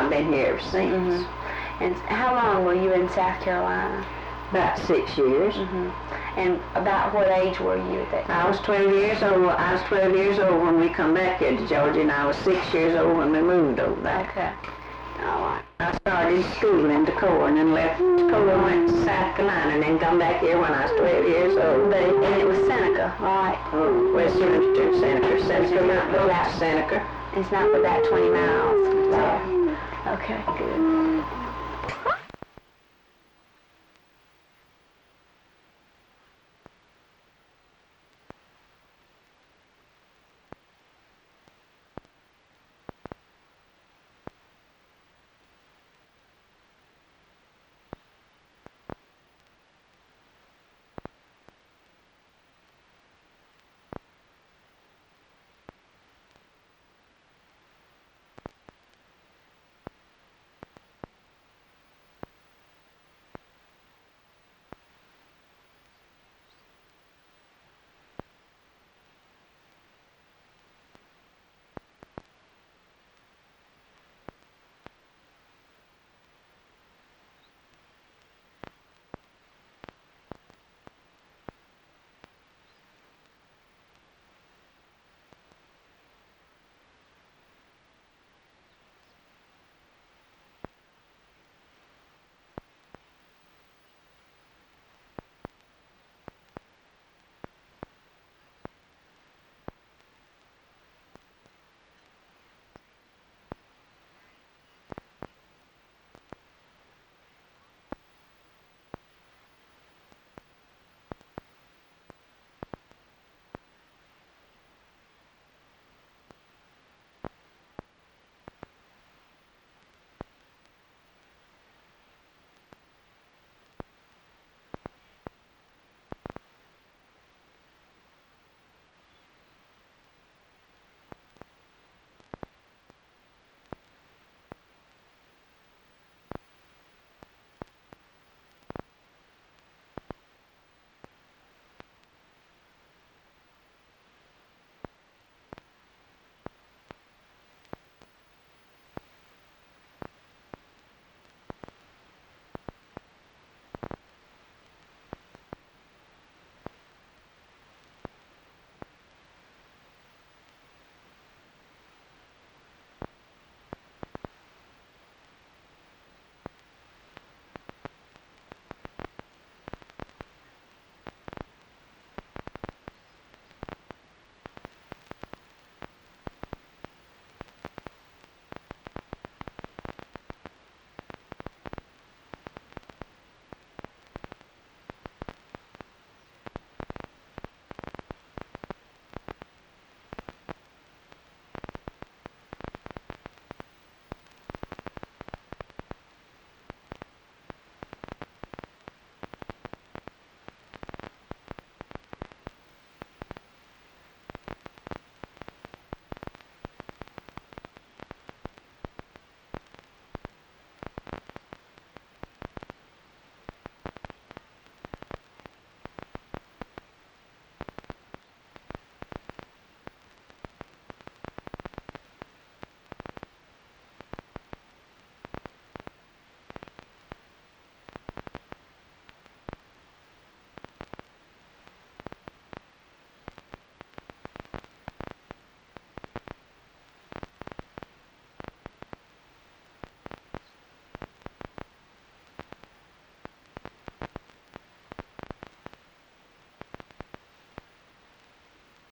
I've been here ever since. And how long were you in South Carolina? About 6 years. And about what age were you at that time? I was 12 years old. I was 12 years old when we come back here to Georgia, and I was 6 years old when we moved over there. Okay. All right. I started school in Decorah and then left Decorah and went to South Carolina and then come back here when I was 12 years old. And it was Seneca, right? West Seneca, Seneca, not go out to Seneca. It's not about 20 miles. So. Okay, good.